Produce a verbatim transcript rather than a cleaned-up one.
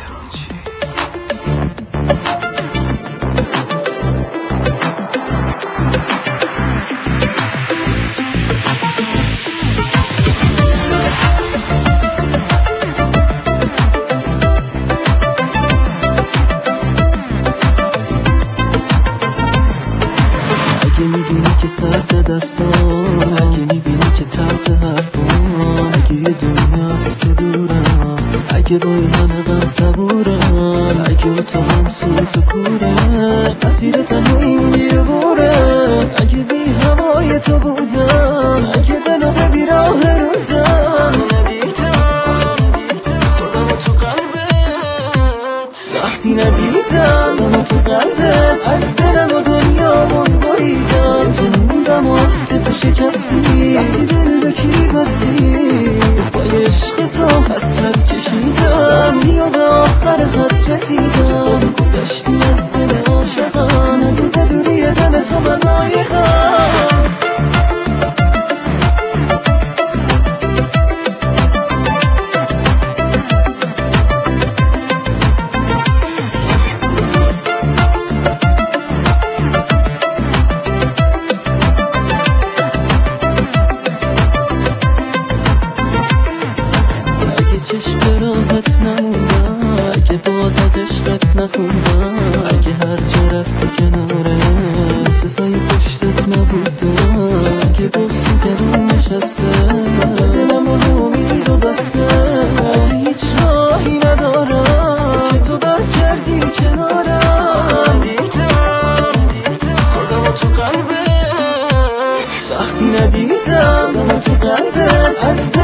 اگه میبینی که سرد دستان، اگه میبینی که تلخ حرفان، اگه یه دنیاست که دورم، اگه با این همه غم صبورم، اگه تو هم سوت و کوره، مسیر تنهایی میره بوره، اگه بی هوای تو بودم، اگه دلو به بیراه رودم، خودمو تو قلبت وقتی ندیدم، خودمو تو قلبت از دلم و دنیامون بریدم، جنوندم و عهد شکستی، وقتی دل به کی بستی، پای عشق تو حسرت کشیدم، یا به آخر خط رسیدم، گذشتی از دل عاشقم، ندیده دوری دل تو من لایقم. چشم راحت نموندم، اگه باز از عشقت نخوندم، اگه هر جا رفتی کناره مثل سایه پشتت نبودم، اگه بوسی گرون نشسته دلم و امید و بسته، اگه هیچ راهی ندارم که تو بر کردی کنارم، خودمو تو قلبت وقتی ندیدم، خودمو تو قلبت از